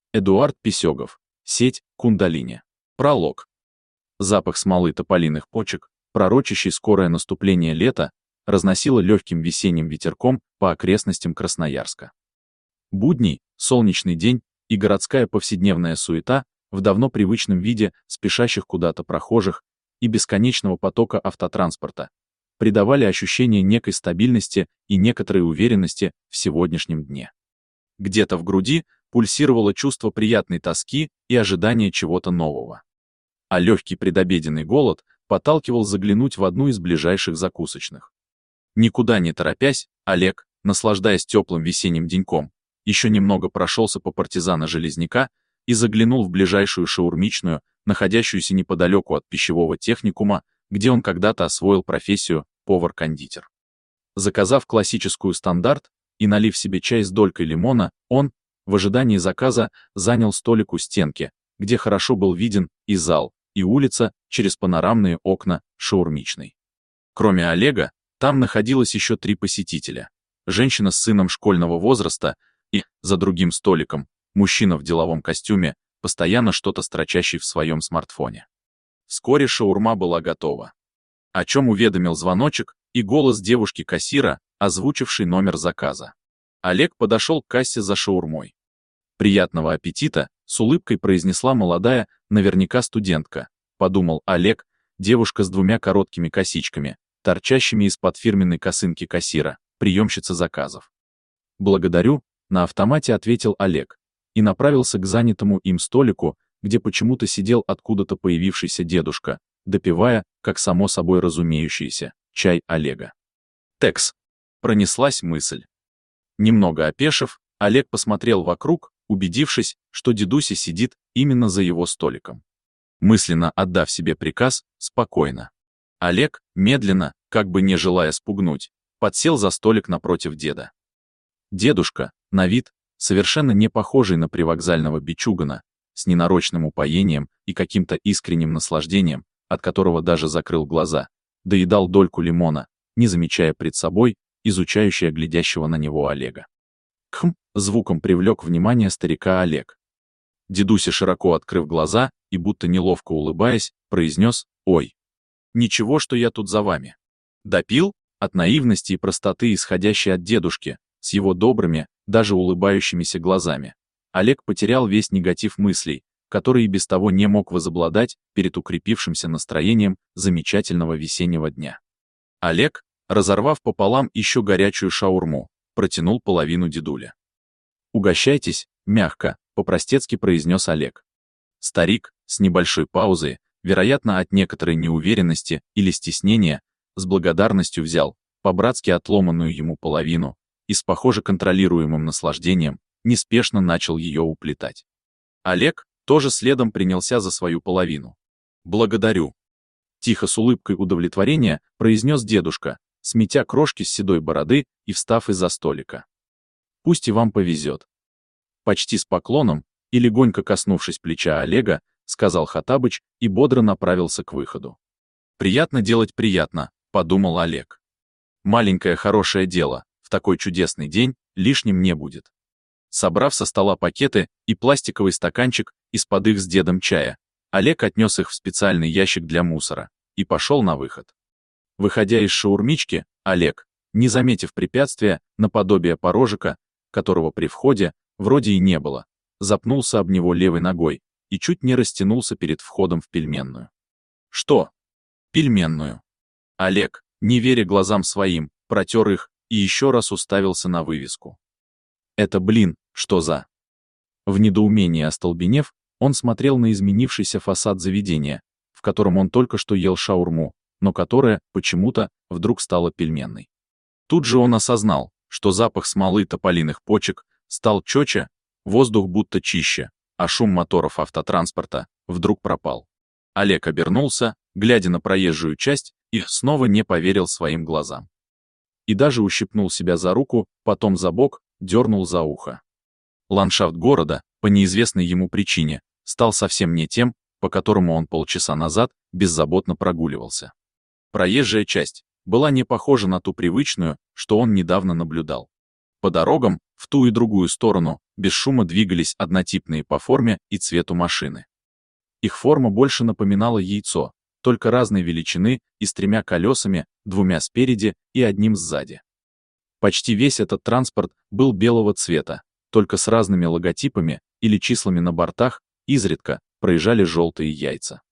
Эдуард Писёгов. Сеть Кундалини. Пролог. Запах смолы тополиных почек, пророчащий скорое наступление лета, разносило легким весенним ветерком по окрестностям Красноярска. Будний, солнечный день и городская повседневная суета в давно привычном виде спешащих куда-то прохожих и бесконечного потока автотранспорта придавали ощущение некой стабильности и некоторой уверенности в сегодняшнем дне. Где-то в груди пульсировало чувство приятной тоски и ожидания чего-то нового. А легкий предобеденный голод подталкивал заглянуть в одну из ближайших закусочных. Никуда не торопясь, Олег, наслаждаясь теплым весенним деньком, еще немного прошелся по партизана Железняка и заглянул в ближайшую шаурмичную, находящуюся неподалеку от пищевого техникума, где он когда-то освоил профессию повар-кондитер. Заказав классическую стандарт и налив себе чай с долькой лимона, он, в ожидании заказа, занял столик у стенки, где хорошо был виден и зал, и улица через панорамные окна шаурмичной. Кроме Олега, там находилось еще 3 посетителя. Женщина с сыном школьного возраста и, за другим столиком, мужчина в деловом костюме, постоянно что-то строчащий в своем смартфоне. Вскоре шаурма была готова. О чем уведомил звоночек и голос девушки-кассира, озвучивший номер заказа. Олег подошел к кассе за шаурмой. «Приятного аппетита», — с улыбкой произнесла молодая, наверняка студентка, подумал Олег, девушка с 2 короткими косичками, торчащими из-под фирменной косынки кассира, приемщица заказов. «Благодарю», — на автомате ответил Олег и направился к занятому им столику, где почему-то сидел откуда-то появившийся дедушка, допивая, как само собой разумеющееся, чай Олега. «Текс», — пронеслась мысль. Немного опешив, Олег посмотрел вокруг, убедившись, что дедуся сидит именно за его столиком. Мысленно отдав себе приказ, спокойно. Олег, медленно, как бы не желая спугнуть, подсел за столик напротив деда. Дедушка, на вид, совершенно не похожий на привокзального бичугана, с ненарочным упоением и каким-то искренним наслаждением, от которого даже закрыл глаза, доедал дольку лимона, не замечая пред собой изучающего глядящего на него Олега. «Кхм!» — звуком привлек внимание старика Олег. Дедуся, широко открыв глаза и будто неловко улыбаясь, произнес: «Ой, ничего, что я тут за вами». Допил, от наивности и простоты, исходящей от дедушки, с его добрыми, даже улыбающимися глазами, Олег потерял весь негатив мыслей, который и без того не мог возобладать перед укрепившимся настроением замечательного весеннего дня. Олег, разорвав пополам еще горячую шаурму, протянул половину дедуля. «Угощайтесь», — мягко, по-простецки произнес Олег. Старик, с небольшой паузой, вероятно, от некоторой неуверенности или стеснения, с благодарностью взял, по-братски отломанную ему половину, и с похоже контролируемым наслаждением, неспешно начал ее уплетать. Олег тоже следом принялся за свою половину. «Благодарю», — тихо с улыбкой удовлетворения произнес дедушка, сметя крошки с седой бороды и встав из-за столика. «Пусть и вам повезет». Почти с поклоном и легонько коснувшись плеча Олега, сказал Хаттабыч и бодро направился к выходу. «Приятно делать приятно», — подумал Олег. «Маленькое хорошее дело, в такой чудесный день, лишним не будет». Собрав со стола пакеты и пластиковый стаканчик из-под их с дедом чая, Олег отнес их в специальный ящик для мусора и пошел на выход. Выходя из шаурмички, Олег, не заметив препятствия, наподобие порожика, которого при входе вроде и не было, запнулся об него левой ногой и чуть не растянулся перед входом в пельменную. «Что?» «Пельменную». Олег, не веря глазам своим, протер их и еще раз уставился на вывеску. «Это, блин, что за...» В недоумении остолбенев, он смотрел на изменившийся фасад заведения, в котором он только что ел шаурму, но которая, почему-то, вдруг стала пельменной. Тут же он осознал, что запах смолы тополиных почек стал четче, воздух будто чище, а шум моторов автотранспорта вдруг пропал. Олег обернулся, глядя на проезжую часть, и снова не поверил своим глазам. И даже ущипнул себя за руку, потом за бок, дернул за ухо. Ландшафт города, по неизвестной ему причине, стал совсем не тем, по которому он полчаса назад беззаботно прогуливался. Проезжая часть была не похожа на ту привычную, что он недавно наблюдал. По дорогам, в ту и другую сторону, без шума двигались однотипные по форме и цвету машины. Их форма больше напоминала яйцо, только разной величины и с 3 колесами, 2 спереди и 1 сзади. Почти весь этот транспорт был белого цвета, только с разными логотипами или числами на бортах, изредка проезжали желтые яйца.